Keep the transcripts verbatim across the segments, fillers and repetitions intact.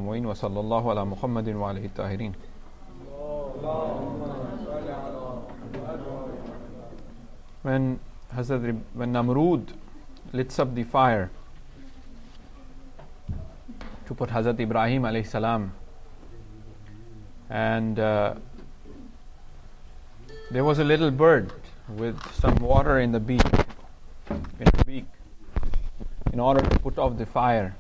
المعين وصلى الله على محمد وعلى الطاهرين. When Hazrat, when Namrud lights up the fire to put Hazrat Ibrahim alayhi salam, and uh, there was a little bird with some water in the beak, in the beak, in order to put off the fire.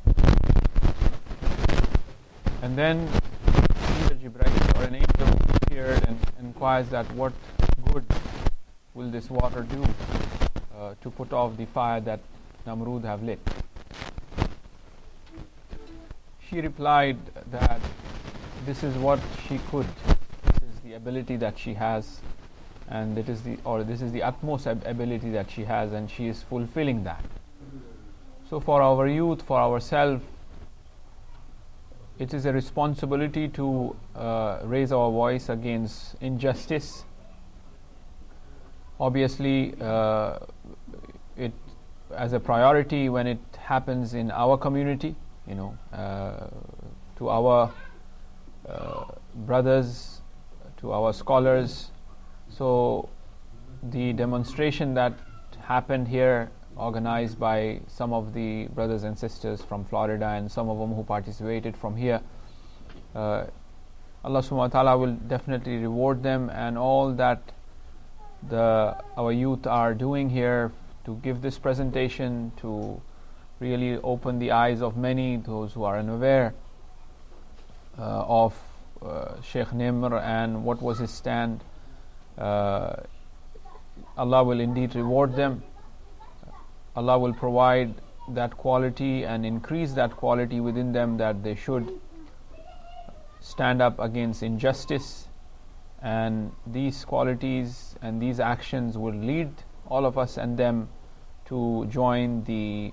And then either Jibreel or an angel appeared and inquires that what good will this water do uh, to put off the fire that Namrud have lit. She replied that this is what she could, this is the ability that she has, and it is the or this is the utmost ab- ability that she has, and she is fulfilling that. So for our youth, for ourselves, it is a responsibility to uh, raise our voice against injustice. Obviously, uh, it as a priority when it happens in our community, you know, uh, to our uh, brothers, to our scholars. So the demonstration that happened here, organized by some of the brothers and sisters from Florida and some of them who participated from here, uh, Allah subhanahu wa ta'ala will definitely reward them, and all that the our youth are doing here to give this presentation, to really open the eyes of many, those who are unaware uh, of uh, Sheikh Nimr and what was his stand. Uh, Allah will indeed reward them. Allah will provide that quality and increase that quality within them, that they should stand up against injustice, and these qualities and these actions will lead all of us and them to join the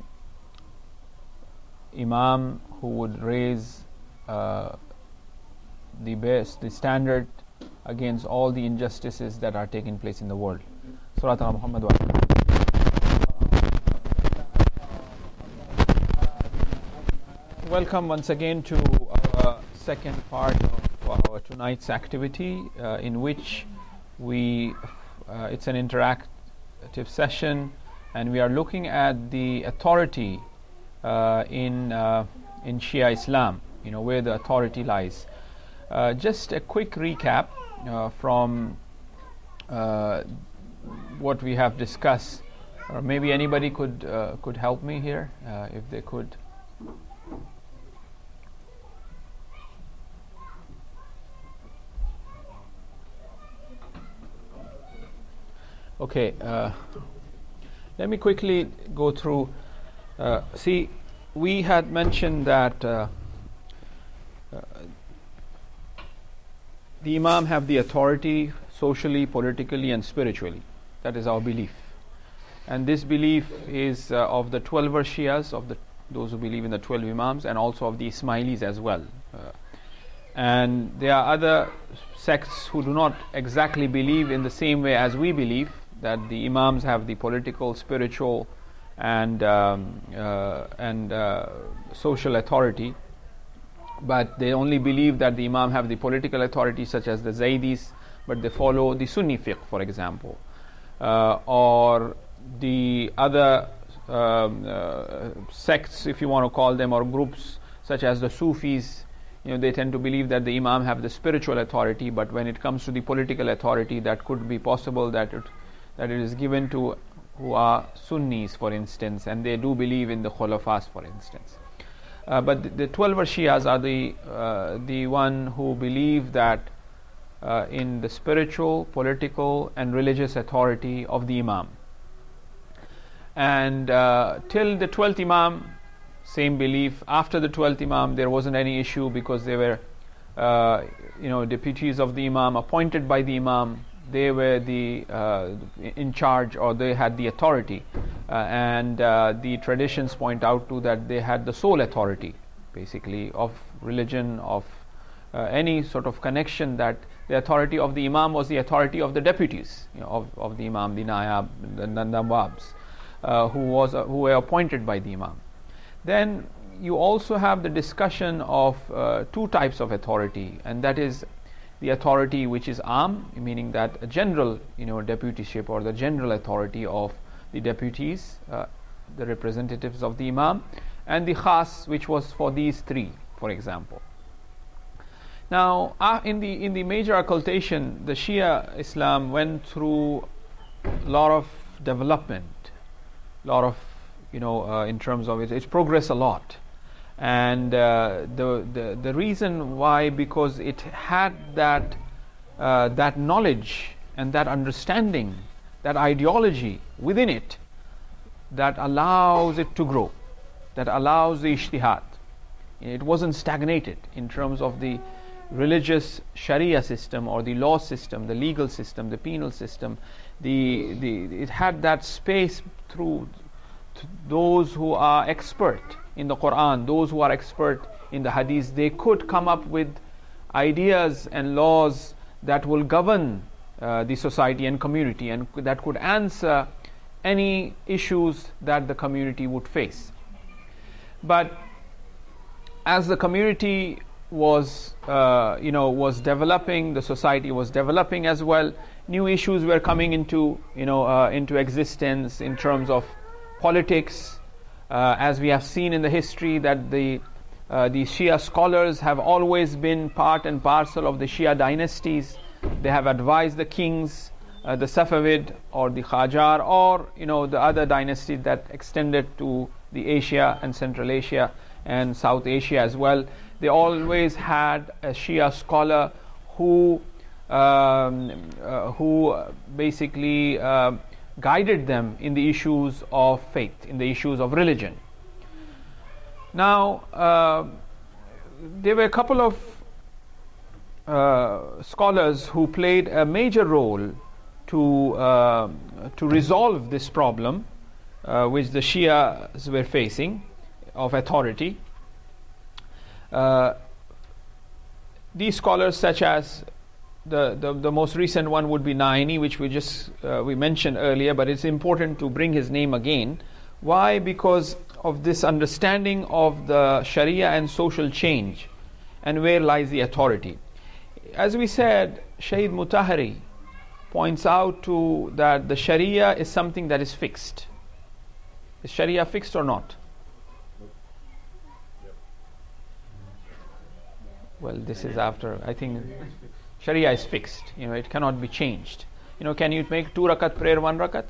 Imam who would raise uh, the best, the standard against all the injustices that are taking place in the world. Surat al-Muhammad wa Welcome once again to our second part of our tonight's activity, uh, in which we uh, it's an interactive session, and we are looking at the authority uh, in uh, in Shia Islam, you know, where the authority lies. Uh, just a quick recap uh, from uh, what we have discussed, or maybe anybody could uh, could help me here uh, if they could. Okay, uh, let me quickly go through. Uh, see, we had mentioned that uh, uh, the Imam have the authority socially, politically, and spiritually. That is our belief, and this belief is uh, of the twelver Shias, of the those who believe in the twelve Imams, and also of the Ismailis as well. Uh, and there are other sects who do not exactly believe in the same way as we believe, that the Imams have the political, spiritual, and um, uh, and uh, social authority, but they only believe that the Imam have the political authority, such as the Zaydis, but they follow the Sunni fiqh, for example, uh, or the other um, uh, sects, if you want to call them, or groups such as the Sufis. You know, they tend to believe that the Imam have the spiritual authority, but when it comes to the political authority, that could be possible that it that it is given to who are Sunnis, for instance, and they do believe in the Khulafas, for instance. Uh, but the, the twelver Shias are the uh, the one who believe that uh, in the spiritual, political, and religious authority of the Imam. And uh, till the twelfth Imam, same belief. After the twelfth Imam, there wasn't any issue, because they were, uh, you know, deputies of the Imam, appointed by the Imam. They were the uh, in charge, or they had the authority, uh, and uh, the traditions point out to that they had the sole authority, basically, of religion, of uh, any sort of connection. That the authority of the Imam was the authority of the deputies, you know, of, of the Imam, the Nayab, the Nawabs, uh, who was uh, who were appointed by the Imam. Then you also have the discussion of uh, two types of authority, and that is the authority which is am, meaning that a general, you know, deputyship or the general authority of the deputies, uh, the representatives of the imam, and the khas, which was for these three, for example. Now, uh, in the in the major occultation, the Shia Islam went through a lot of development, a lot of, you know, uh, in terms of it, it's progressed a lot. And uh, the, the the reason why, because it had that uh, that knowledge and that understanding, that ideology within it, that allows it to grow, that allows the ijtihad. It wasn't stagnated in terms of the religious Sharia system or the law system, the legal system, the penal system. The the it had that space through to those who are expert in the Quran, those who are expert in the Hadith. They could come up with ideas and laws that will govern uh, the society and community, and that could answer any issues that the community would face. But as the community was, uh, you know, was developing, the society was developing as well. New issues were coming into, you know, uh, into existence in terms of politics, uh, as we have seen in the history that the uh, the Shia scholars have always been part and parcel of the Shia dynasties. They have advised the kings, uh, the Safavid or the Qajar, or, you know, the other dynasties that extended to the Asia and Central Asia and South Asia as well. They always had a Shia scholar who um, uh, who basically uh, guided them in the issues of faith, in the issues of religion. Now, uh, there were a couple of uh, scholars who played a major role to uh, to resolve this problem, uh, which the Shias were facing, of authority. Uh, these scholars, such as the, the the most recent one would be Naini, which we just uh, we mentioned earlier, but it's important to bring his name again. Why? Because of this understanding of the Sharia and social change, and where lies the authority. As we said, Shaykh Mutahari points out to that the Sharia is something that is fixed. Is Sharia fixed or not? Well, this is after, I think Sharia is fixed. You know, it cannot be changed. You know, can you make two rakat prayer, one rakat?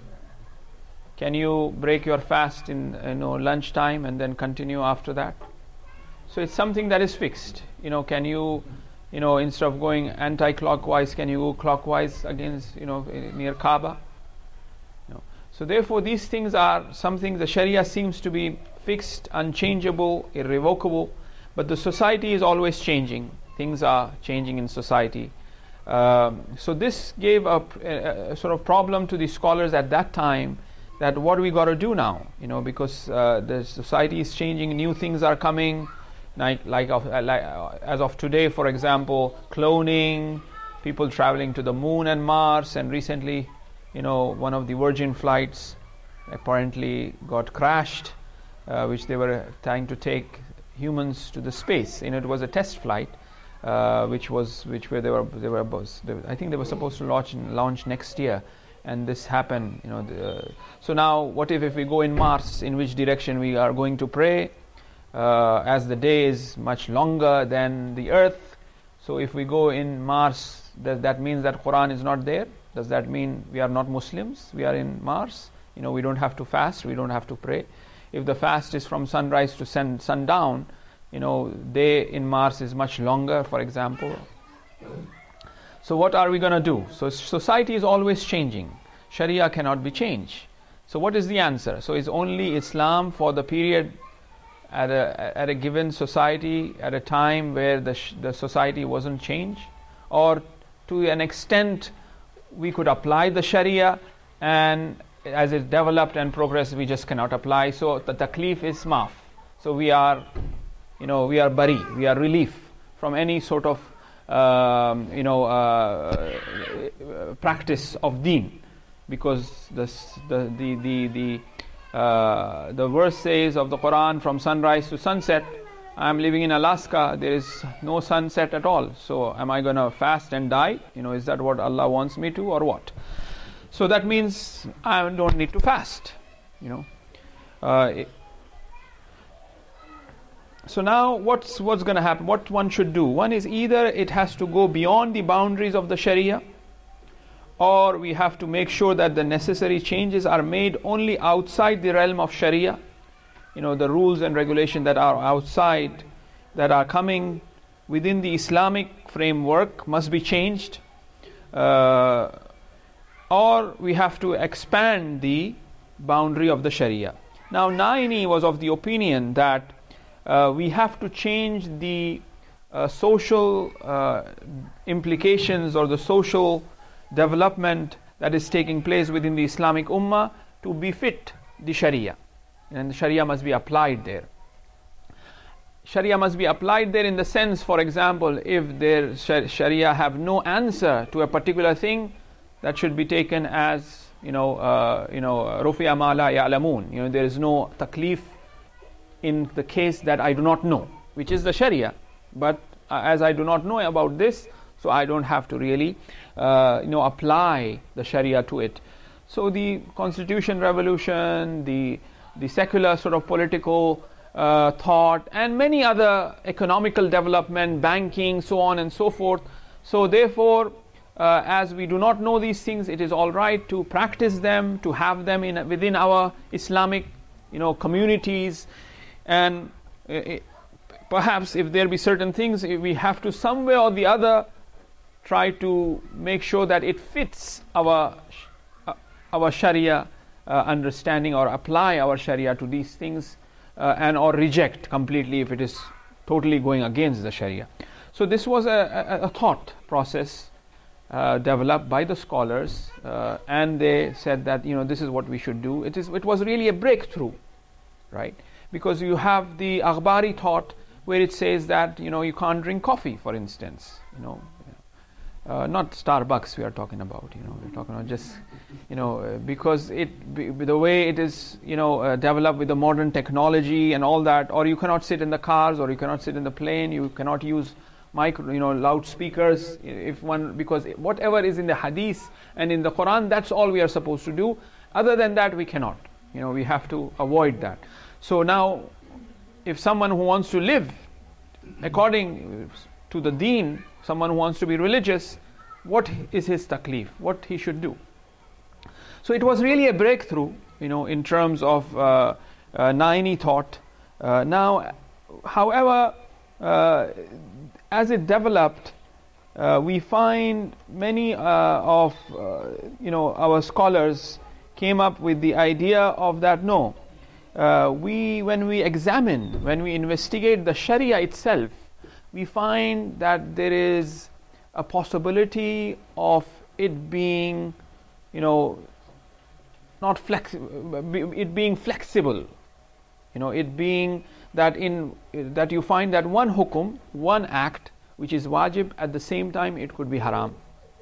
Can you break your fast in, you know, lunchtime and then continue after that? So it's something that is fixed. You know, can you, you know, instead of going anti-clockwise, can you go clockwise against, you know, near Kaaba? You know. So therefore, these things are something, the Sharia seems to be fixed, unchangeable, irrevocable. But the society is always changing. Things are changing in society. Um, so this gave a, a, a sort of problem to the scholars at that time, that what we got to do now, you know, because uh, the society is changing, new things are coming, like, like, of, uh, like uh, as of today, for example, cloning, people traveling to the moon and Mars, and recently, you know, one of the Virgin flights apparently got crashed, uh, which they were trying to take humans to the space. You know, it was a test flight, uh, which was which where they were they were they, I think they were supposed to launch launch next year, and this happened. You know, the, so now what if if we go in Mars? In which direction we are going to pray? Uh, as the day is much longer than the Earth, so if we go in Mars, does that means that Quran is not there? Does that mean we are not Muslims? We are in Mars. You know, we don't have to fast. We don't have to pray. If the fast is from sunrise to sun, sundown, you know, day in Mars is much longer, for example. So what are we going to do? So society is always changing. Sharia cannot be changed. So what is the answer? So is only Islam for the period at a at a given society, at a time where the sh- the society wasn't changed, or to an extent we could apply the Sharia, and as it developed and progressed, we just cannot apply. So the taklif is maaf. So we are, you know, we are bari, we are relief from any sort of, um, you know, uh, practice of deen, because the the the the, the uh, the verse says of the Quran, from sunrise to sunset. I am living in Alaska, there is no sunset at all. So am I going to fast and die? You know, is that what Allah wants me to, or what? So that means I don't need to fast. You know. Uh, it, so now what's what's going to happen? What one should do? One is either it has to go beyond the boundaries of the Sharia, or we have to make sure that the necessary changes are made only outside the realm of Sharia. You know, the rules and regulations that are outside, that are coming within the Islamic framework, must be changed. Uh, or we have to expand the boundary of the Sharia. Now, Naini was of the opinion that uh, we have to change the uh, social uh, implications or the social development that is taking place within the Islamic Ummah to befit the Sharia. And the Sharia must be applied there. Sharia must be applied there in the sense, for example, if their Sharia have no answer to a particular thing, that should be taken as, you know, uh, you know, rufi'a ma la ya'lamun. You know, there is no taklif in the case that I do not know, which is the Sharia. But uh, as I do not know about this, so I don't have to really, uh, you know, apply the Sharia to it. So the Constitution revolution, the the secular sort of political uh, thought, and many other economical development, banking, so on and so forth. So therefore, uh, as we do not know these things, it is all right to practice them, to have them in within our Islamic, you know, communities, and uh, perhaps if there be certain things, we have to some way or the other try to make sure that it fits our uh, our Sharia Uh, understanding, or apply our Sharia to these things, uh, and or reject completely if it is totally going against the Sharia. So this was a, a, a thought process uh, developed by the scholars, uh, and they said that, you know, this is what we should do. It is it was really a breakthrough, right? Because you have the Akhbari thought where it says that, you know, you can't drink coffee, for instance, you know. Uh, not Starbucks we are talking about, you know, we're talking about just, you know, uh, because it, b- the way it is, you know, uh, developed with the modern technology and all that, or you cannot sit in the cars, or you cannot sit in the plane, you cannot use micro, you know, loudspeakers, if one, because whatever is in the Hadith and in the Quran, that's all we are supposed to do. Other than that, we cannot, you know, we have to avoid that. So now, if someone who wants to live according to the deen, someone who wants to be religious, what is his taklif, what he should do? So it was really a breakthrough, you know, in terms of uh, uh, Naini thought. Uh, now, however, uh, as it developed, uh, we find many uh, of, uh, you know, our scholars came up with the idea of that, no, uh, we, when we examine, when we investigate the Sharia itself, we find that there is a possibility of it being, you know, not flexi- it being flexible, you know, it being that in that you find that one hukum, one act, which is wajib, at the same time it could be haram.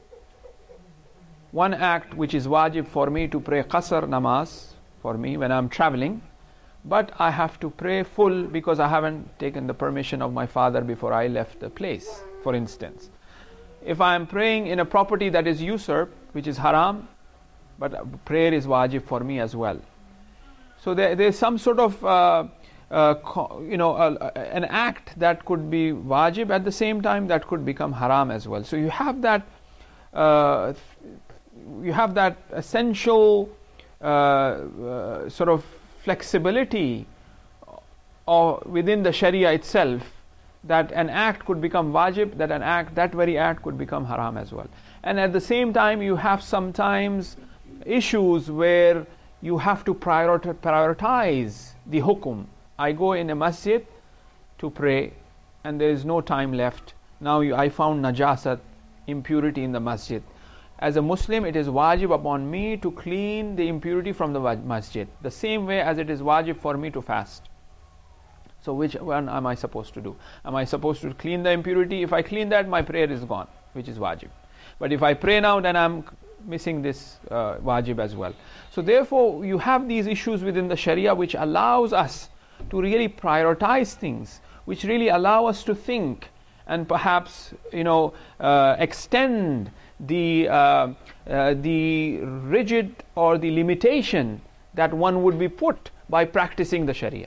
One act which is wajib for me to pray qasr namaz for me when I'm traveling, but I have to pray full because I haven't taken the permission of my father before I left the place, for instance. If I am praying in a property that is usurped, which is haram, but prayer is wajib for me as well. So there is some sort of, uh, uh, co- you know, uh, an act that could be wajib at the same time that could become haram as well. So you have that, uh, you have that essential uh, uh, sort of flexibility or within the Sharia itself, that an act could become wajib, that an act, that very act could become haram as well. And at the same time, you have sometimes issues where you have to prioritize, prioritize the hukum. I go in a masjid to pray and there is no time left. Now you, I found najasat, impurity in the masjid. As a Muslim, it is wajib upon me to clean the impurity from the masjid, the same way as it is wajib for me to fast. So which one am I supposed to do? Am I supposed to clean the impurity? If I clean that, my prayer is gone, which is wajib. But if I pray now, then I'm missing this uh, wajib as well. So therefore you have these issues within the Sharia which allows us to really prioritize things, which really allow us to think and perhaps you know uh, extend the uh, uh, the rigid or the limitation that one would be put by practicing the Sharia.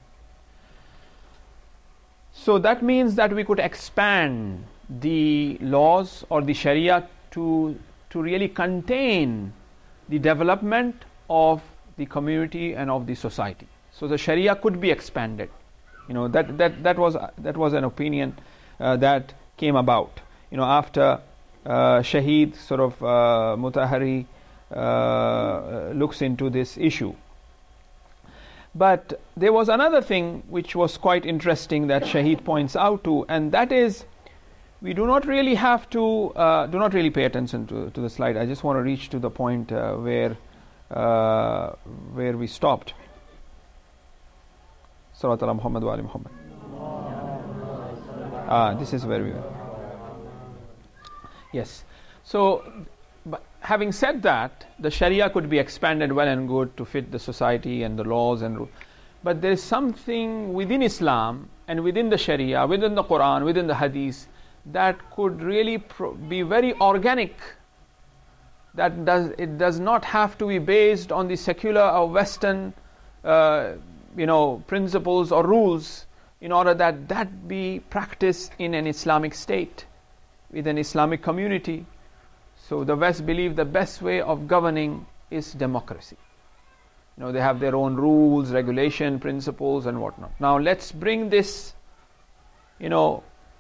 So that means that we could expand the laws or the Sharia to to really contain the development of the community and of the society. So the Sharia could be expanded. You know that that that was that was an opinion uh, that came about. You know after uh, Shaheed sort of uh, Mutahari uh, looks into this issue. But there was another thing which was quite interesting that Shaheed points out to, and that is we do not really have to uh, do not really pay attention to, to the slide. I just want to reach to the point uh, where uh, where we stopped. Salawat ala Muhammad wa ali Muhammad. Ah, this is where we were. Yes. So, but having said that, the Sharia could be expanded well and good to fit the society and the laws and rules. But there is something within Islam and within the Sharia, within the Quran, within the Hadith, that could really pro- be very organic. That does it does not have to be based on the secular or Western, uh, you know, principles or rules, in order that that be practiced in an Islamic state, with an Islamic community. So the West believe the best way of governing is democracy. You know, they have their own rules, regulation, principles, and whatnot. Now let's bring this, you know,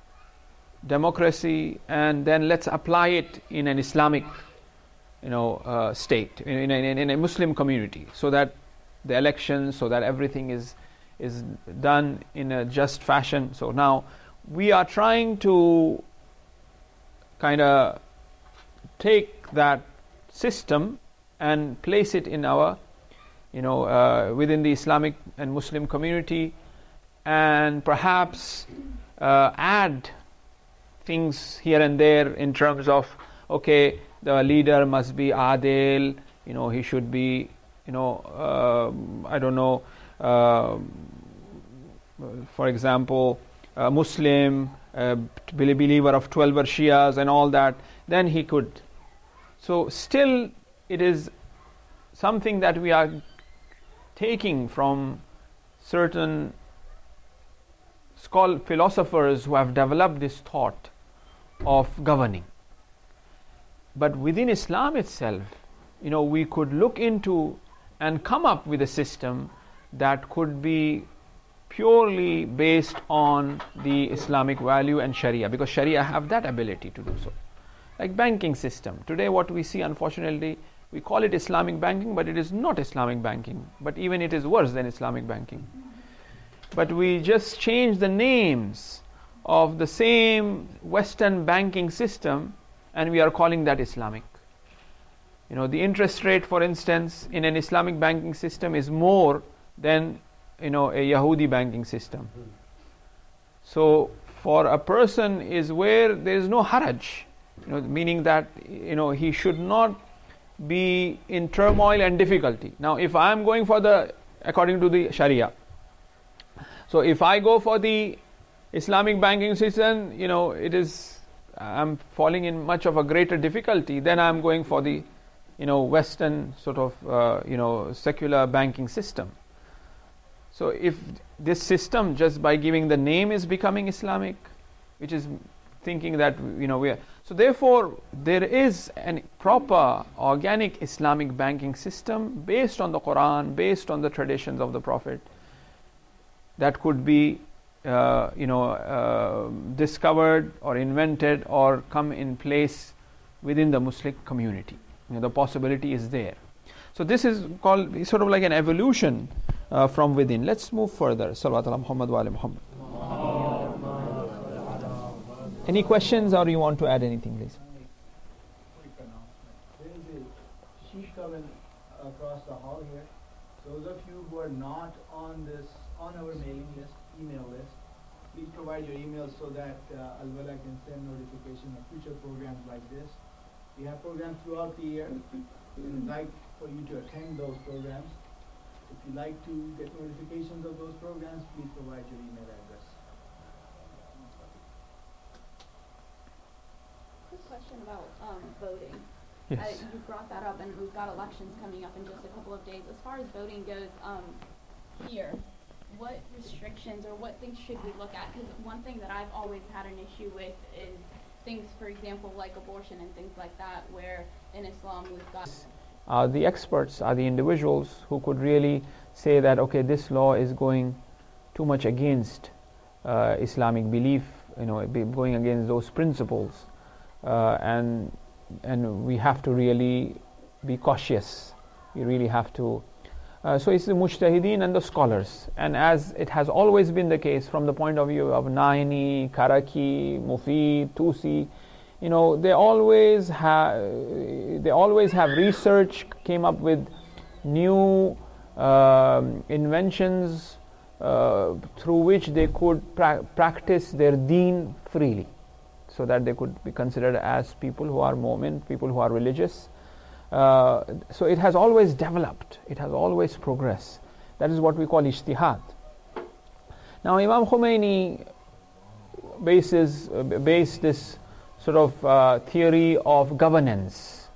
democracy, and then let's apply it in an Islamic, you know, uh, state, in, in, in, in a Muslim community, so that the elections, so that everything is is done in a just fashion. So now we are trying to kind of take that system and place it in our, you know, uh, within the Islamic and Muslim community, and perhaps uh, add things here and there in terms of, okay, the leader must be adil, you know, he should be, you know, uh, I don't know, uh, for example, a Muslim, a believer of twelver Shias and all that, then he could. So still it is something that we are taking from certain scholar philosophers who have developed this thought of governing. But within Islam itself, you know, we could look into and come up with a system that could be purely based on the Islamic value and Sharia, because Sharia have that ability to do so. Like banking system. Today what we see, unfortunately, we call it Islamic banking, but it is not Islamic banking. But even it is worse than Islamic banking. But we just change the names of the same Western banking system, and we are calling that Islamic. You know, the interest rate, for instance, in an Islamic banking system is more than, you know, a Yahudi banking system. So for a person is where there is no haraj, you know, meaning that, you know, he should not be in turmoil and difficulty. Now if I am going for the, according to the Sharia, so if I go for the Islamic banking system, you know, it is, I'm falling in much of a greater difficulty than I'm going for the, you know, Western sort of, uh, you know, secular banking system. So if this system, just by giving the name, is becoming Islamic, which is thinking that, you know, we are, so therefore there is a proper organic Islamic banking system based on the Quran, based on the traditions of the Prophet, that could be uh, you know uh, discovered or invented or come in place within the Muslim community. You know, the possibility is there. So this is called sort of like an evolution uh, from within. Let's move further. Salawat ala Muhammad wa ali Muhammad. Any questions, or you want to add anything, please? There is a sheet coming across the hall here. Those of you who are not on this, on our mailing list, email list, please provide your emails so that uh, Al-Wala can send notification of future programs like this. We have programs throughout the year. We would like for you to attend those programs. If you'd like to get notifications of those programs, please provide your email address. Quick question about um, voting. Yes. Uh, you brought that up, and we've got elections coming up in just a couple of days. As far as voting goes, um, here, what restrictions or what things should we look at? Because one thing that I've always had an issue with is things, for example, like abortion and things like that, where in Islam we've got... Uh, the experts are the individuals who could really say that, okay, this law is going too much against uh, Islamic belief, you know, be going against those principles, uh, and and we have to really be cautious. We really have to. Uh, so it's the mujtahideen and the scholars, and as it has always been the case from the point of view of Naini, Karaki, Mufid, Tusi, you know, they always have they always have research, came up with new um, inventions uh, through which they could pra practice their deen freely, so that they could be considered as people who are mu'min, people who are religious. Uh, so it has always developed, it has always progressed. That is what we call ijtihad. Now Imam Khomeini bases, uh, based this sort of uh, theory of governance,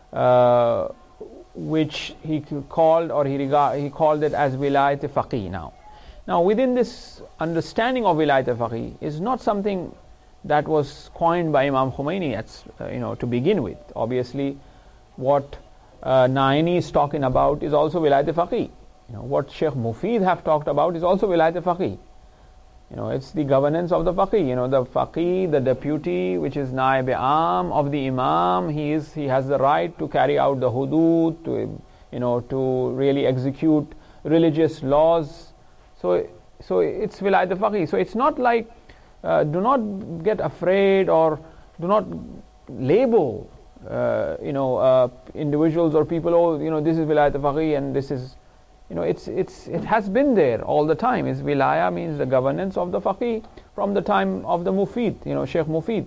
uh, which he called, or he, regard, he called it as wilayat faqih. Now, now within this understanding of wilayat faqih is not something that was coined by Imam Khomeini, at, uh, you know, to begin with. Obviously, what uh, Naini is talking about is also wilayat faqih. You know, what Sheikh Mufid have talked about is also wilayat faqih. You know, it's the governance of the faqih. You know, the faqih, the deputy, which is naib am of the imam, he is he has the right to carry out the hudud, to you know, to really execute religious laws. So, so it's wilayat faqih. So it's not like uh, do not get afraid, or do not label uh, you know uh, individuals or people. Oh, you know, this is wilayat faqih and this is. You know, it's it's it has been there all the time. Is wilaya means the governance of the faqih from the time of the Mufid, you know, Sheikh Mufid,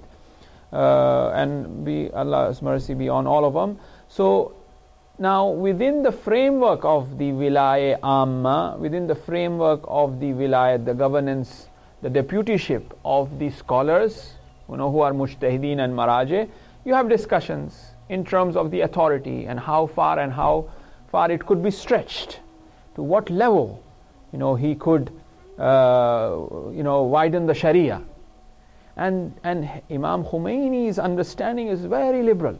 uh, and be Allah's mercy be on all of them. So now within the framework of the wilaya amma, within the framework of the wilayat, the governance, the deputyship of the scholars, you know, who are mujtahideen and maraje, you have discussions in terms of the authority and how far and how far it could be stretched. To what level, you know, he could, uh, you know, widen the Sharia, and and Imam Khomeini's understanding is very liberal.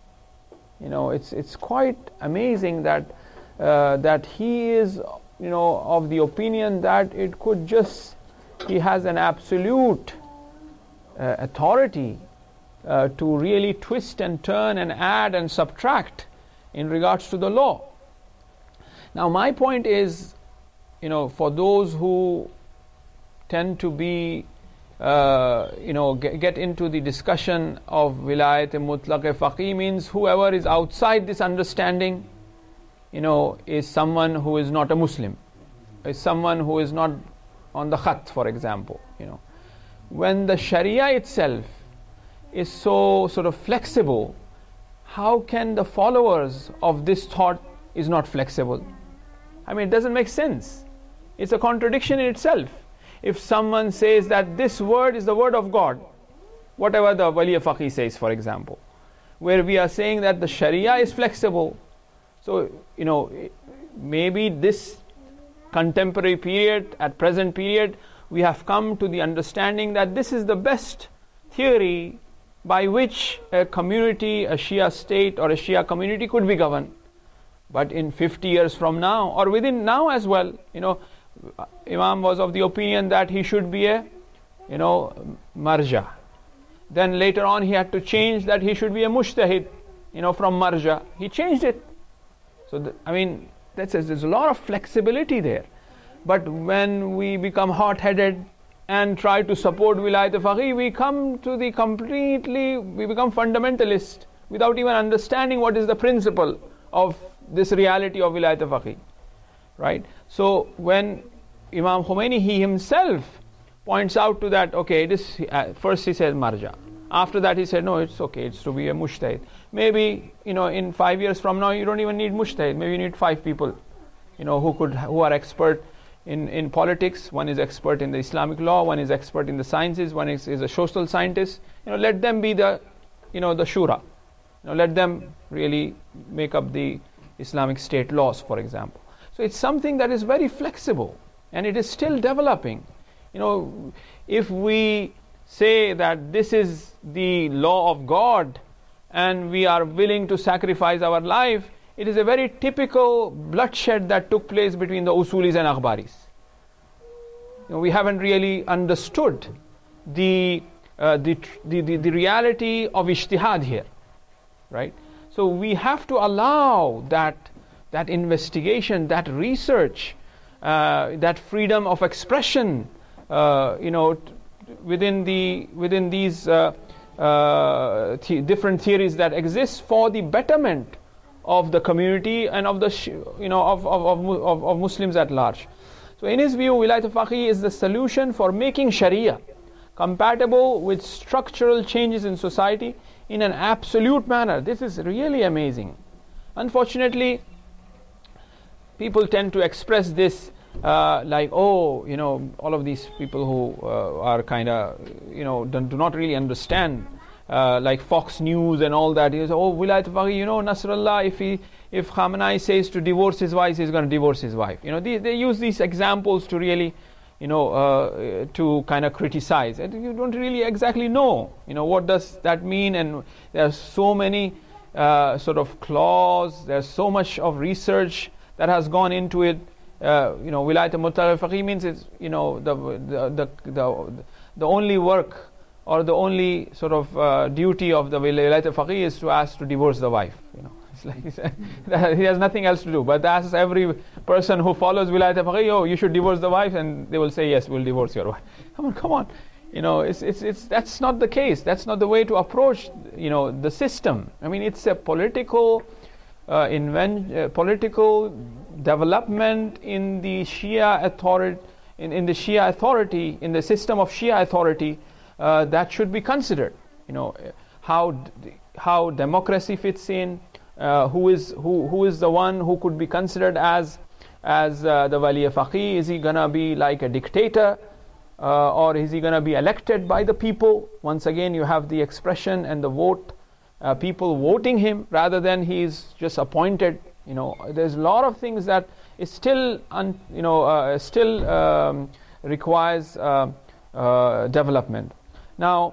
You know, it's it's quite amazing that uh, that he is, you know, of the opinion that it could just, he has an absolute uh, authority uh, to really twist and turn and add and subtract in regards to the law. Now my point is, you know, for those who tend to be, uh, you know, get, get into the discussion of wilayat mutlaq faqih, means whoever is outside this understanding, you know, is someone who is not a Muslim, is someone who is not on the khat, for example. You know, when the Sharia itself is so sort of flexible, how can the followers of this thought is not flexible? I mean, it doesn't make sense. It's a contradiction in itself. If someone says that this word is the word of God, whatever the Wali Faqih says, for example, where we are saying that the Sharia is flexible, so, you know, maybe this contemporary period, at present period, we have come to the understanding that this is the best theory by which a community, a Shia state or a Shia community could be governed. But in fifty years from now, or within now as well, you know, Imam was of the opinion that he should be a, you know, marja. Then later on he had to change that he should be a mujtahid, you know, from marja. He changed it. So, the, I mean, that says there's a lot of flexibility there. But when we become hot-headed and try to support wilayat faqih, we come to the completely, we become fundamentalist without even understanding what is the principle of this reality of wilayat faqih, right? So when Imam Khomeini, he himself points out to that, okay, this uh, first he says marja, After that, he said, no, it's okay, it's to be a mujtahid. Maybe, you know, in five years from now, you don't even need mujtahid. Maybe you need five people, you know, who could, who are expert in, in politics. One is expert in the Islamic law, one is expert in the sciences, one is, is a social scientist. You know, let them be the, you know, the shura. You know, let them really make up the Islamic state laws, for example. So it's something that is very flexible, and it is still developing. You know, if we say that this is the law of God and we are willing to sacrifice our life, it is a very typical bloodshed that took place between the usulis and akhbaris. You know, we haven't really understood the, uh, the, the, the, the reality of ijtihad here, right? So we have to allow that, that investigation, that research, uh, that freedom of expression, uh, you know, t- within the within these uh, uh, th- different theories that exist for the betterment of the community and of the sh- you know of of, of of of Muslims at large. So in his view, Wilayat al-Faqih is the solution for making Sharia compatible with structural changes in society in an absolute manner. This is really amazing. Unfortunately, people tend to express this uh, like, oh, you know, all of these people who uh, are kind of, you know, do, do not really understand, uh, like Fox News and all that. Is, oh, Wilayat al-Faqih, you know, Nasrallah, if he, if Khamenei says to divorce his wife, he's going to divorce his wife. You know, they, they use these examples to really, you know, uh, to kind of criticize. And you don't really exactly know, you know, what does that mean. And there's so many uh, sort of clause, there's so much of research that has gone into it. Uh, you know, Wilayat al-Faqih means it's, you know, the, the, the, the, the only work or the only sort of uh, duty of the Wilayat al-Faqih is to ask to divorce the wife, you know. It's like he has nothing else to do, but asks every person who follows Wilayat al-Faqih, oh, you should divorce the wife, and they will say, yes, we'll divorce your wife. Come on, come on. You know, it's, it's, it's, that's not the case. That's not the way to approach, you know, the system. I mean, it's a political uh, invent, uh, political development in the Shia authority, in, in the Shia authority, in the system of Shia authority, uh, that should be considered. You know, how d- how democracy fits in, uh, who is who who is the one who could be considered as as uh, the Wali Faqih. Is he gonna be like a dictator, uh, or is he gonna be elected by the people? Once again, you have the expression and the vote, uh, people voting him rather than he's just appointed. You know, there's a lot of things that is still, un, you know, uh, still um, requires uh, uh, development. Now,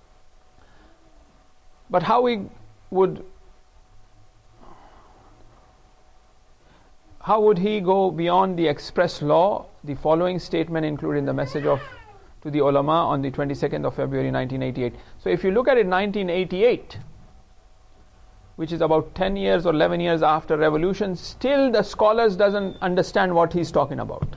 but how we would, how would he go beyond the express law? The following statement included in the message of to the ulama on the twenty-second of February nineteen eighty-eight. So if you look at it, nineteen eighty-eight, which is about ten years or eleven years after revolution, still the scholars doesn't understand what he's talking about.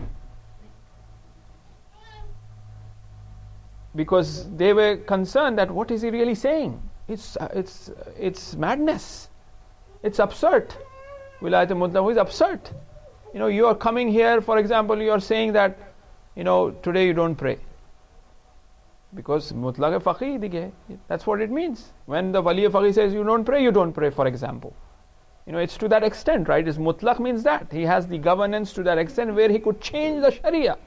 Because they were concerned that what is he really saying? It's uh, it's uh, it's madness. It's absurd. Wilayat al-Mutlaq is absurd. You know, you are coming here, for example, you are saying that, you know, today you don't pray. Because Mutlaq al-Faqih dige, that's what it means. When the Wali al-Faqih says you don't pray, you don't pray, for example. You know, it's to that extent, right? It's Mutlaq means that. He has the governance to that extent where he could change the Sharia.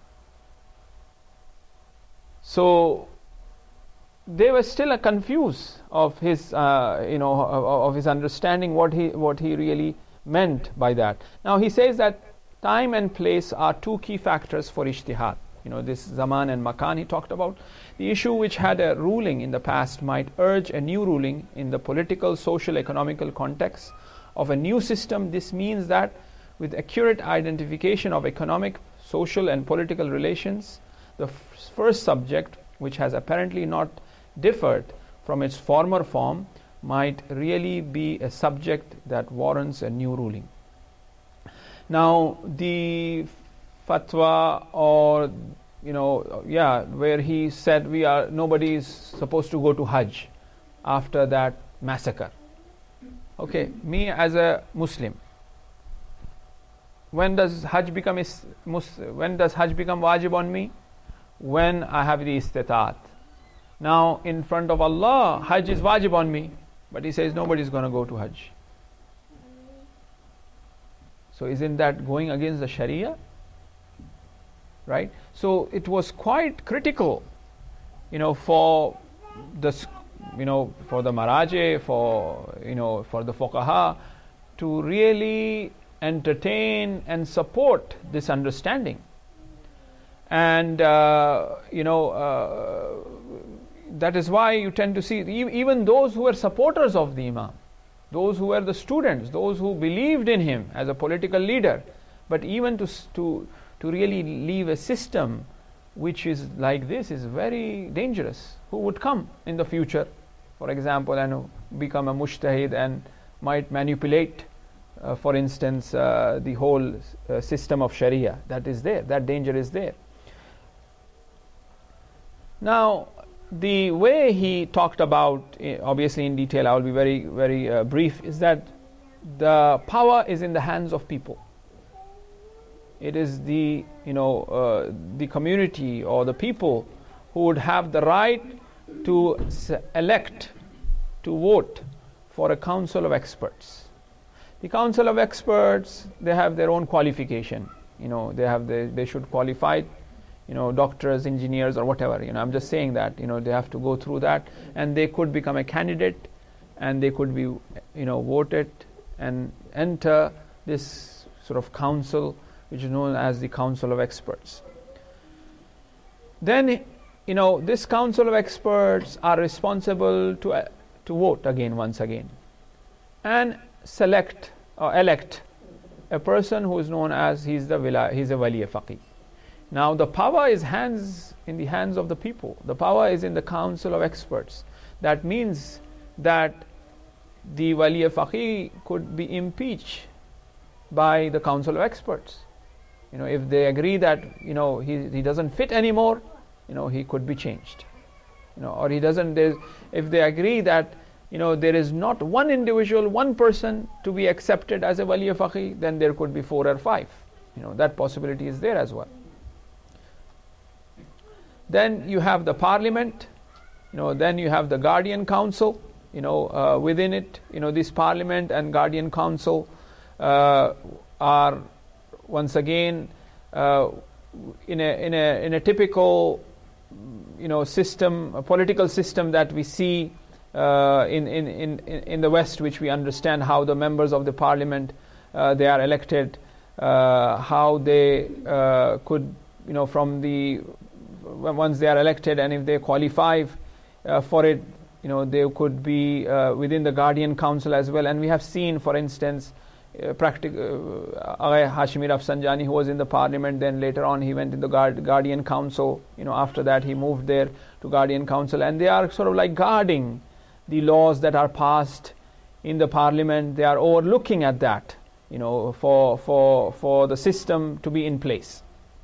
So they were still confused of his, uh, you know, of, of his understanding what he what he really meant by that. Now he says that time and place are two key factors for ijtihad. You know, this zaman and makan he talked about. The issue which had a ruling in the past might urge a new ruling in the political, social, economical context of a new system. This means that with accurate identification of economic, social, and political relations, the f- first subject, which has apparently not differed from its former form, might really be a subject that warrants a new ruling. Now, the fatwa, or you know, yeah, where he said we are nobody is supposed to go to Hajj after that massacre. Okay, me as a Muslim, when does Hajj become is, when does Hajj become wajib on me? When I have the istitaat. Now, in front of Allah, Hajj is wajib on me, but he says nobody's going to go to Hajj. So isn't that going against the Sharia? Right? So it was quite critical, you know, for the, you know, for the Maraje, for, you know, for the Fuqaha to really entertain and support this understanding. And, uh, you know, uh, that is why you tend to see even those who were supporters of the Imam, those who were the students, those who believed in him as a political leader, but even to to to really leave a system which is like this is very dangerous. Who would come in the future, for example, and become a mujtahid and might manipulate, uh, for instance, uh, the whole uh, system of Sharia? That is there. That danger is there. Now, the way he talked about, obviously in detail, I will be very, very uh, brief, is that the power is in the hands of people. It is the, you know, uh, the community or the people who would have the right to elect, to vote for a council of experts. The council of experts, they have their own qualification. You know, they have the, they should qualify, you know, doctors, engineers, or whatever. You know, I'm just saying that, you know, they have to go through that, and they could become a candidate, and they could be, you know, voted and enter this sort of council, which is known as the Council of Experts. Then, you know, this Council of Experts are responsible to uh, to vote again, once again, and select or elect a person who is known as he's the wali, he's a wali faqih. Now, the power is hands in the hands of the people. The power is in the Council of Experts. That means that the wali faqih could be impeached by the Council of Experts. You know, if they agree that, you know, he he doesn't fit anymore, you know, he could be changed. You know, or he doesn't. There's, if they agree that, you know, there is not one individual, one person to be accepted as a wali faqih, then there could be four or five. You know, that possibility is there as well. Then you have the parliament, you know, then you have the guardian council, you know, uh, within it, you know, this parliament and guardian council uh, are once again uh, in a in a in a typical, you know, system, a political system that we see uh, in, in in in the West, which we understand how the members of the parliament uh, they are elected, uh, how they uh, could, you know, from the once they are elected, and if they qualify uh, for it, you know, they could be uh, within the guardian council as well. And we have seen, for instance, uh, practic- uh, Agha Hashimi Rafsanjani, who was in the parliament, then later on he went in the guard- guardian council. You know, after that he moved there to guardian council, and they are sort of like guarding the laws that are passed in the parliament. They are overlooking at that, you know, for for for the system to be in place.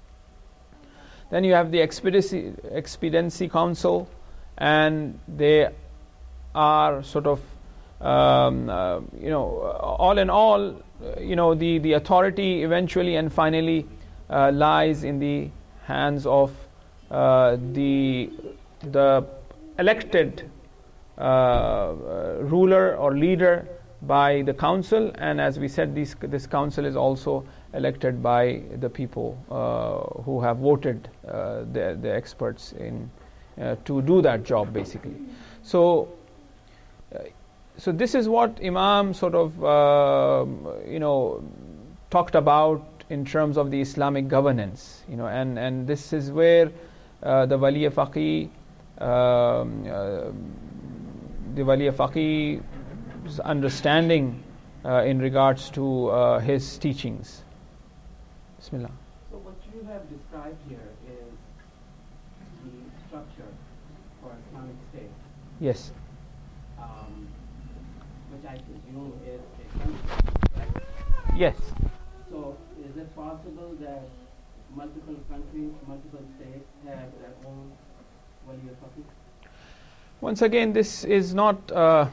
Then you have the expediency, expediency council, and they are sort of, um, uh, you know, all in all, uh, you know, the, the authority eventually and finally uh, lies in the hands of uh, the the elected uh, uh, ruler or leader by the council. And as we said, this this council is also elected by the people uh, who have voted uh, the, the experts in uh, to do that job, basically. So, uh, so this is what Imam sort of uh, you know talked about in terms of the Islamic governance. You know, and and this is where uh, the wali faqih, um, uh, the wali faqih's understanding uh, in regards to uh, his teachings. Bismillah. So what you have described here is the structure for Islamic State. Yes. Um, which I presume is a country, correct? Yes. So is it possible that multiple countries, multiple states have their own wali faqih? Once again, this is not uh,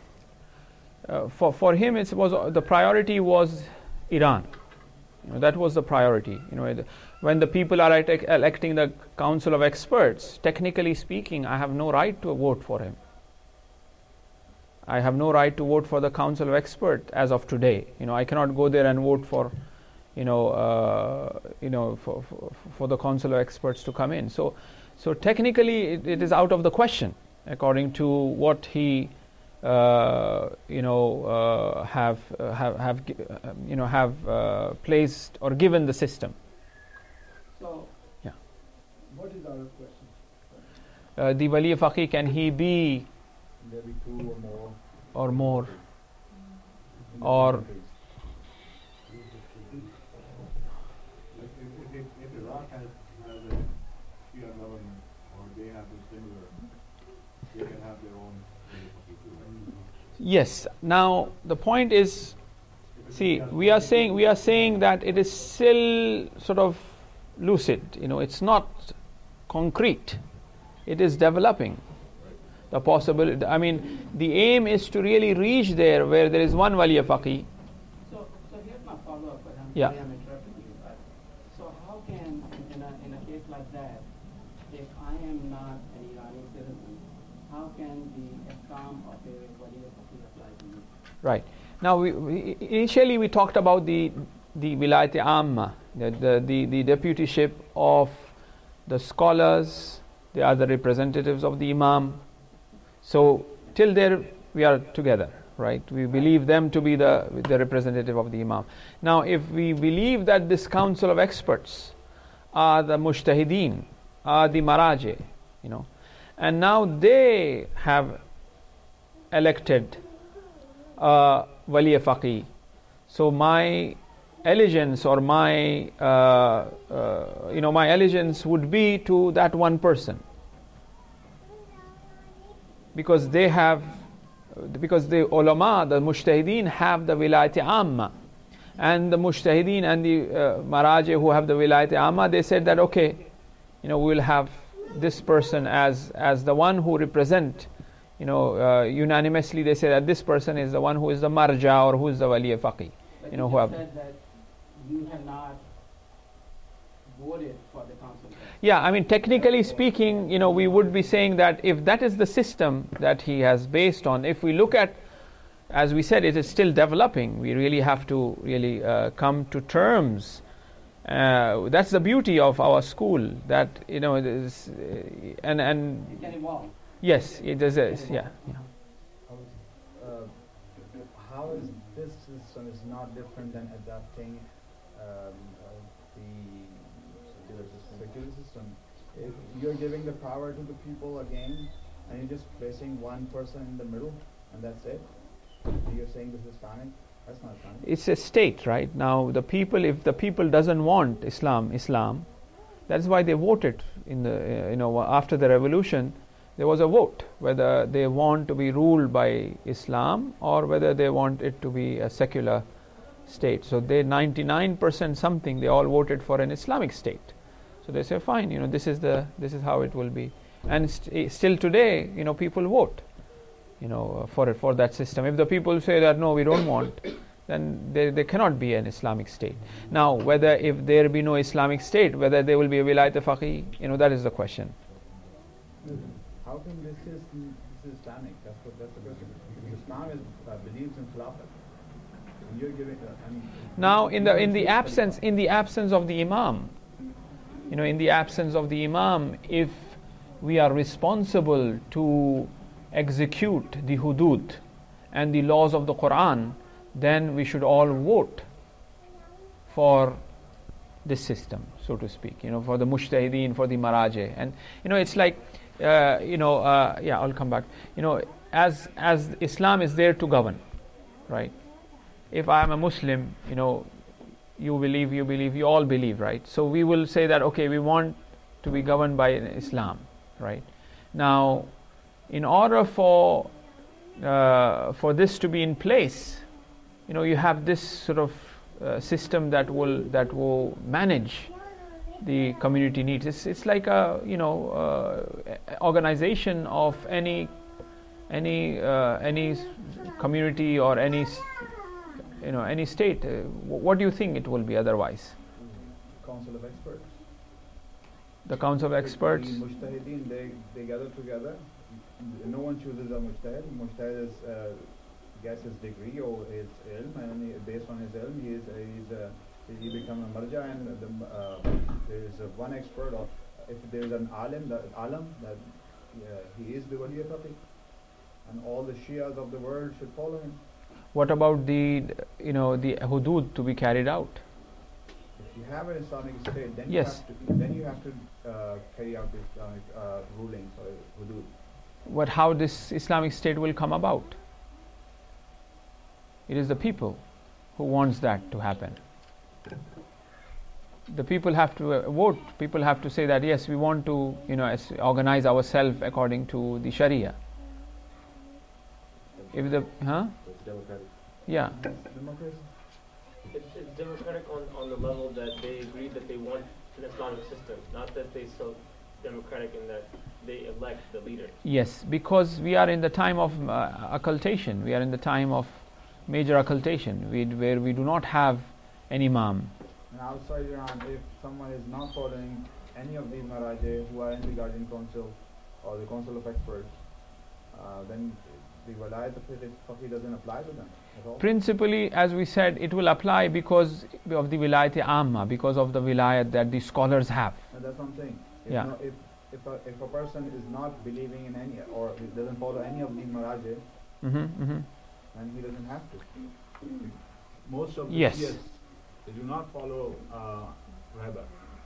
uh, for for him. It was uh, the priority was Iran. You know, that was the priority. You know, the, when the people are elect- electing the council of experts, technically speaking, I have no right to vote for him. I have no right to vote for the council of experts as of today. You know, I cannot go there and vote for, you know, uh, you know, for, for for the council of experts to come in. So, so technically, it, it is out of the question, according to what he, uh, you know, uh, have uh, have have uh, you know have uh, placed or given the system. So, Yeah. What is our question? Uh, the wali faqih, can he be There be two or more. or more, in the or countries. Like if, if, if Iraq has, has a Shia government, or they have a similar, they can have their own people, right? yes? Now the point is, see, we are saying we are saying that it is still sort of lucid. You know, it's not concrete. It is developing. The possibility. I mean, the aim is to really reach there where there is one wali faqih. so, so here's my follow-up, but I'm Yeah. sorry I'm interrupting you. But so how can, in a in a case like that, if I am not an Iranian citizen, how can the Islam of a wali faqih apply to me? Right. Now, we, we, initially we talked about the the wilayat amma, the, the the the deputyship of the scholars. They are the representatives of the imam. So till there we are together, right? We believe them to be the the representative of the imam. Now, if we believe that this council of experts are the mujtahideen, are the maraje, you know, and now they have elected uh, wali faqih. So my allegiance or my uh, uh, you know my allegiance would be to that one person, because they have because the ulama, the mujtahideen, have the wilayat amma, and the mujtahideen and the uh, maraje who have the wilayat amma, they said that okay, you know, we will have this person as as the one who represent. You know, uh, unanimously they say that this person is the one who is the marja or who is the wali faqih. But You know, you who just have said that you have not voted for the council. Yeah, I mean, technically speaking, you know, we would be saying that if that is the system that he has based on, if we look at, as we said, it is still developing. We really have to really uh, come to terms. Uh, that's the beauty of our school. That you know, it is, uh, and and You can evolve. yes, it is. is yeah, yeah. Uh, how is this system is not different than adapting um, uh, the secular system? If you're giving the power to the people again, and you're just placing one person in the middle, and that's it. You're saying this is Islamic? That's not Islamic. It's a state, right? Now the people, if the people doesn't want Islam, Islam, that's why they voted in the uh, you know after the revolution. There was a vote whether they want to be ruled by Islam or whether they want it to be a secular state. So they ninety-nine percent something, they all voted for an Islamic state. So they say, fine, you know, this is the this is how it will be. And st- still today, you know, people vote, you know, for it, for that system. If the people say that no, we don't want, then there, there cannot be an Islamic state. Now, whether if there be no Islamic state, whether there will be a wilayat faqih, you know, that is the question. How can this is this is Islamic? That's what that's the question. Because Islam is uh, believes in Khilafat. And you're giving. Uh, I mean, Now, in the you in the don't say absence Khilafat. in the absence of the imam, you know, in the absence of the imam, if we are responsible to execute the hudud and the laws of the Quran, then we should all vote for this system, so to speak. You know, for the mujtahideen, for the maraje, and you know, it's like, uh, you know, uh, yeah, I'll come back. You know, as as Islam is there to govern, right? If I am a Muslim, you know, you believe, you believe, you all believe, right? So we will say that, okay, we want to be governed by Islam, right? Now, in order for uh, for this to be in place, you know, you have this sort of uh, system that will that will manage the community needs. It's it's like a you know uh, organization of any any uh, any s- community or any s- you know any state. Uh, wh- what do you think it will be otherwise? council of experts. The council of experts. The mujtahideen, they, they gather together. No one chooses a mujtahid. Mujtahid is, uh, gets his degree or his ilm, and he, based on his ilm, he is he's a, he become a marja, and the, uh, there is a one expert of, if there is an alim, that alam, that yeah, he is the wali faqih, and all the Shias of the world should follow him. What about the, you know, the hudud to be carried out? If you have an Islamic state, then Yes. you have to, then you have to uh, carry out the Islamic uh, rulings or hudud. What, how this Islamic state will come about? It is the people who wants that to happen. The people have to uh, vote. People have to say that yes, we want to, you know, as- organize ourselves according to the Sharia. If the, huh? It's democratic. Yeah. Democracy. It's, it's democratic on, on the level that they agree that they want an Islamic system, not that they so democratic in that they elect the leader. Yes, because we are in the time of uh, occultation. We are in the time of major occultation, we, where we do not have an imam. And outside Iran, if someone is not following any of these marajeh who are in the Guardian Council or the Council of Experts, uh, then the walayat of faqih doesn't apply to them at all. Principally, as we said, it will apply because of the wilayat amma, because of the wilayat that the scholars have. And that's what I'm saying. If Yeah. no, if if a, if a person is not believing in any or doesn't follow any of these marajeh, Mm-hmm, mm-hmm. then he doesn't have to. Most of the Yes. Shias, they do not follow uh, Rahbar,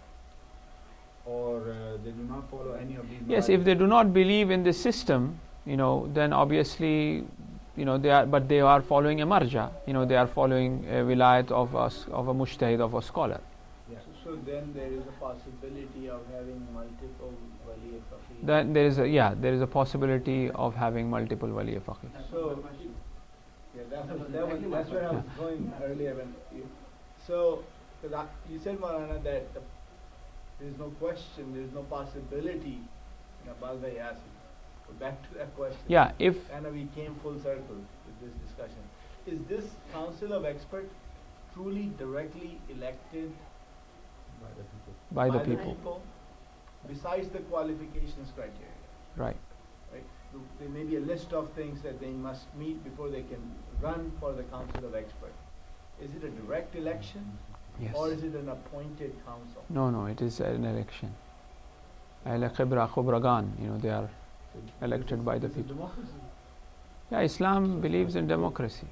or uh, they do not follow any of these. Yes, marajeh. if they do not believe in the system, you know, then obviously, you know, they are, but they are following a marja. You know, they are following a wilayat of a, s- of a mujtahid, of a scholar. Yeah. So then there is a possibility of having multiple wali faqih. Then there is a, yeah, there is a possibility of having multiple wali faqih. So, yeah, that was, that was, that's where I was going earlier when you, so, cause I, you said, Maulana, that the, there is no question, there is no possibility, you know, Balbhai asked you. But back to that question. Yeah, if And we came full circle with this discussion. Is this council of experts truly directly elected By the people. by the people, besides the qualifications criteria? right? Right? Th- There may be a list of things that they must meet before they can run for the council of experts. Is it a direct election Yes. or is it an appointed council? No, no, it is an election. Ahl khibra khubragan, you know, they are elected by the This is people. democracy. Yeah, Islam believes in democracy.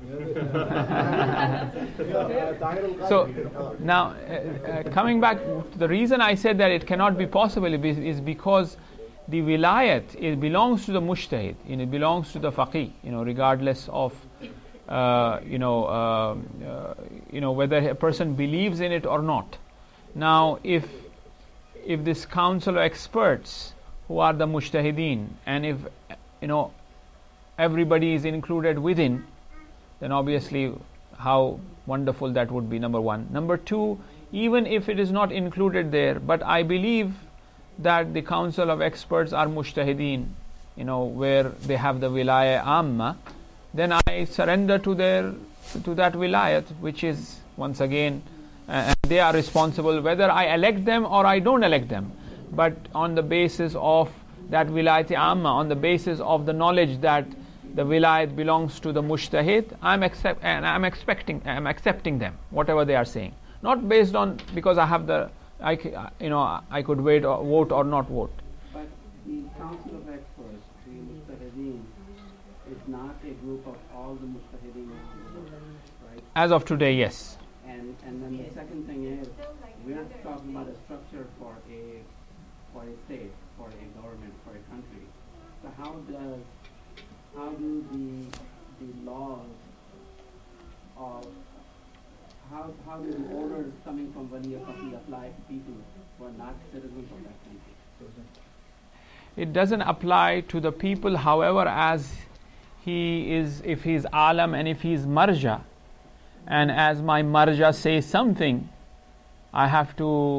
So So now, uh, uh, coming back, the reason I said that it cannot be possible is is because the wilayat, it belongs to the mujtahid, you know, it belongs to the faqih, you know, regardless of, uh, you know, uh, uh, you know, whether a person believes in it or not. Now, if if this council of experts who are the mujtahideen, and if, you know, everybody is included within, then obviously how wonderful that would be, number one. Number two, even if it is not included there, but I believe that the council of experts are mujtahideen, you know, where they have the wilaya amma, then I surrender to their to that wilayat, which is once again, uh, they are responsible whether I elect them or I don't elect them, but on the basis of that wilayat amma, on the basis of the knowledge that the wilayat belongs to the mujtahid, I'm accept and I'm expecting I'm accepting them, whatever they are saying, not based on because I have the I c- you know I could wait or vote or not vote. But the council of experts, the mujtahideen, is not a group of all the mujtahideen, right? As of today, yes. And and then the second thing is, we're talking about a structure for a for a state, for a government, for a country. So how does how do the the laws of how how do the orders coming from Wali Faqih apply to people who are not citizens of that country? It doesn't apply to the people, however, as he is, if he is alam and if he is marja, and as my marja says something, I have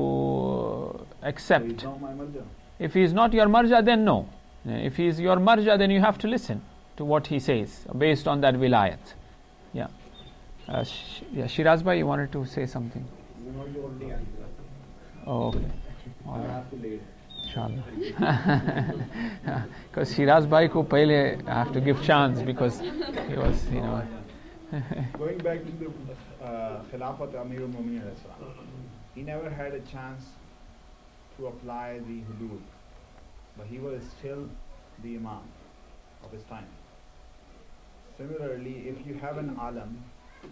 to accept. If he is not your marja, then no. If he is your marja, then you have to listen to what he says based on that wilayat. Yeah. Uh, Sh- yeah, Shiraz bhai, you wanted to say something? Oh, okay. All I'll right. have to later. Inshallah. Because Shiraz Bhai ko pehle I have to give chance because he was, you know. Going back to the uh, Khilafat Amir al-Mu'minin alayhi salam, he never had a chance to apply the hudud, but he was still the imam of his time. Similarly, if you have an alam,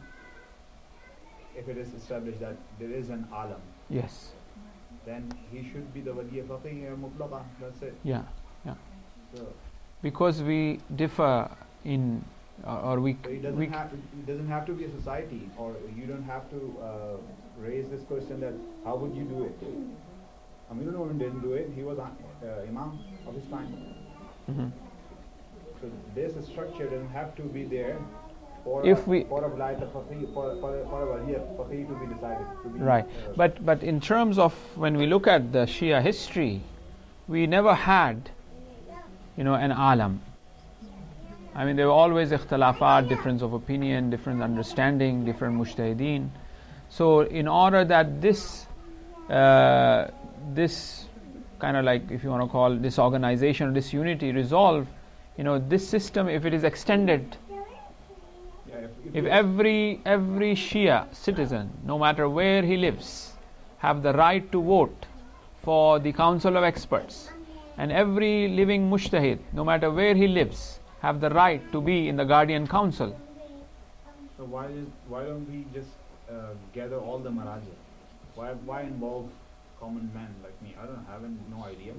if it is established that there is an alam, Yes. then he should be the wali faqih mutlaqa. That's it. Yeah. Yeah. So, Because we differ in, or, or we, so it doesn't we have to, it doesn't have to be a society, or you don't have to uh, raise this question that how would you do it. Amir al-Mu'minin didn't do it. He was uh, imam of his time. Mhm. So this structure doesn't have to be there for If a, we- for a wilayat al-faqih, for for for a wali al-faqih to be decided. To be, Right. uh, But but in terms of when we look at the Shia history, we never had, you know, an alam. I mean, there were always ikhtilafat, difference of opinion, different understanding, different mujtahideen. So in order that this uh, this kind of like, if you want to call this organization or this unity resolve, you know, this system, if it is extended, yeah, if, if if you- every every Shia citizen, no matter where he lives, have the right to vote for the council of experts, and every living mujtahid, no matter where he lives, have the right to be in the guardian council. So why is, why don't we just uh, gather all the maraji? Why why involve common men like me? I don't have any, no idea.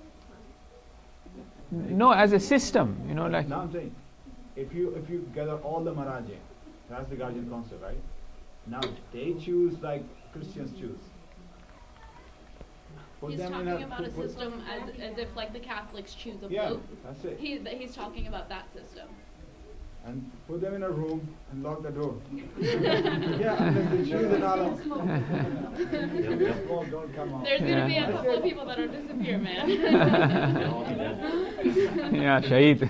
No, as a system, you know, like Now I'm saying, if you if you gather all the maraji, that's the guardian council, right? Now they choose like Christians choose. Put He's them in talking about a put- system as, as if like the Catholics choose a Yeah, pope. that's it. He, that he's talking about that system. And put them in a room and lock the door. Yeah, unless they choose an alam. Oh, don't come out. There's gonna be Yeah. a couple of people that'll disappear, man. yeah, Shaheed.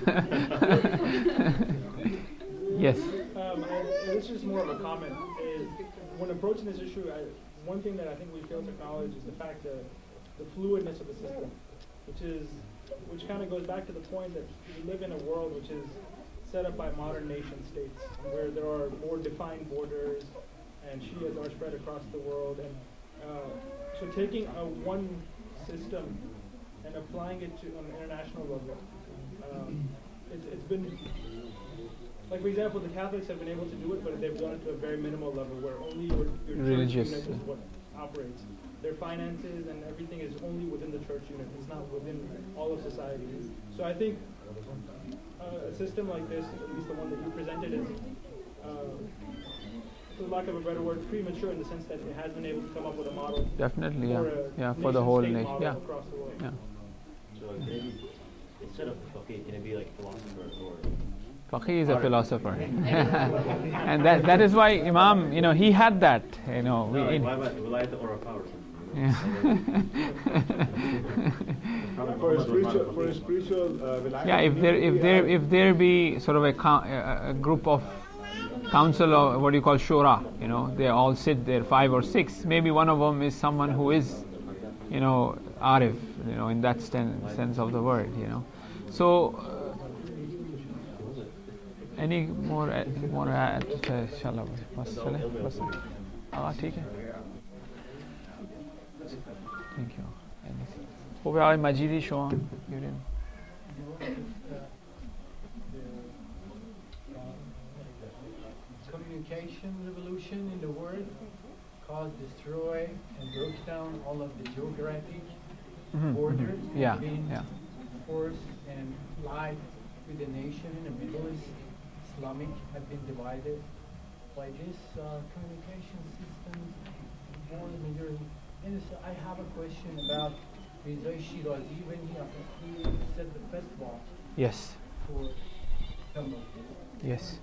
Yes. Um, and, and this is more of a comment. Is when approaching this issue, I, one thing that I think we fail to acknowledge is the fact that the fluidness of the system, which is, which kind of goes back to the point that we live in a world which is set up by modern nation states, where there are more defined borders, and Shias are spread across the world, and uh, so taking a one system and applying it to on an international level, um, it's, it's been. Like, for example, the Catholics have been able to do it, but they've done it to a very minimal level where only your, your Religious, church unit is yeah. what operates. Their finances and everything is only within the church unit. It's not within all of society. So I think uh, a system like this, at least the one that you presented, is, uh, for lack of a better word, premature in the sense that it has been able to come up with a model Definitely, yeah. for a Yeah, for the whole nation-state nation. model Yeah. across the world. Yeah. So maybe instead of faqih, can it be like philosopher or? Faqih is a philosopher. And that that is why Imam, you know, he had that, you know. No, we, like, in- why about wilayat or power? yeah. For a spiritual, for a spiritual uh, wilayat, Yeah, if you there need if to there have- if there be sort of a, co- a, a group of council or what do you call shura, you know, they all sit there, five or six. Maybe one of them is someone who is, you know, arif, you know, in that sten- sense of the word, you know. So, uh, any more uh, more add? Inshallah, bas chale, bas. Ah, ठीक है. Thank you. خوبه آقای مجیدی شما می‌بینید. Communication revolution in the world caused, destroy, and broke down all of the geographic Mhm, borders mhm. Yeah, between yeah. force and life with the nation in the Middle East. Islamic have been divided by this uh, communication system. More majority. And so I have a question about Mirza Shirazi when he, he said the festival Yes, for Tamil. yes.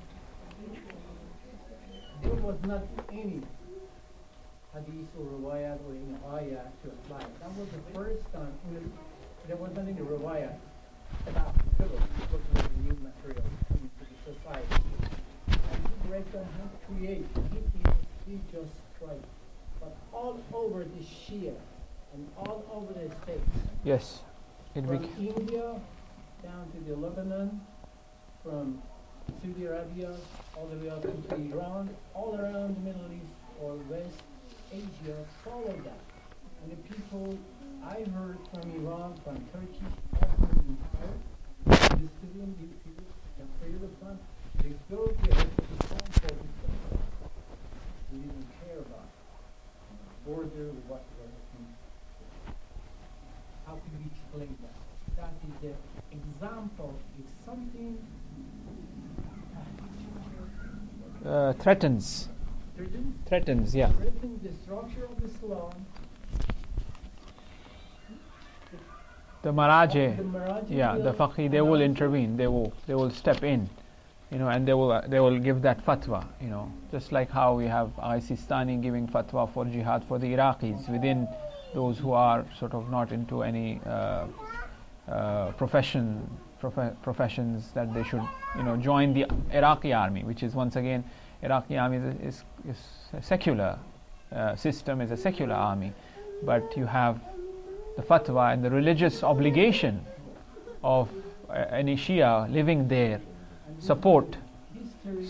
There was not any hadith or riwayat or any ayah to apply. That was the first time when there wasn't any riwayat about the pillow looking at the new material coming to the society. And he read on how to create. He, he, he just tried. But all over the Shia, and all over the states. Yes. It From bec- India down to the Lebanon, from Saudi Arabia all the way up to Iran, all around the Middle East or West Asia follow that. And the people I heard from Iran, from Turkey, often the Syrian people, the freedom of front, they go there to stand for themselves. They didn't care about border, what, what. How can we explain that? That is the example. It's something uh, threatens. threatens, Threatens, yeah. threatens the structure of Islam. The Maraje, The Maraji yeah, the will Faqih, they will announce it. intervene. They will, they will step in, you know, and they will, uh, they will give that fatwa, you know, just like how we have Agha Sistani giving fatwa for jihad for the Iraqis within those who are sort of not into any uh, uh, profession, prof- professions that they should, you know, join the Iraqi army, which is once again, Iraqi army is, is, is a secular uh, system, is a secular army, but you have the fatwa and the religious obligation of uh, any Shia living there support